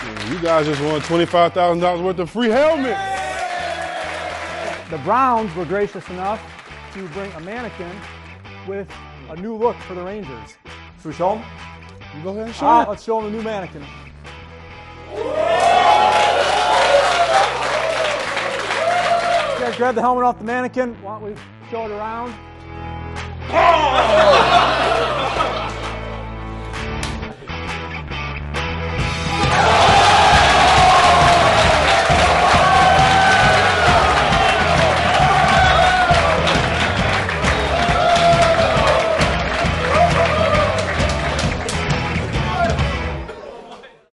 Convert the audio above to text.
You guys just won $25,000 worth of free helmets. The Browns were gracious enough to bring a mannequin with a new look for the Rangers. Should we show them? You go ahead and show it. Let's show them the new mannequin. You guys grab the helmet off the mannequin. Why don't we show it around?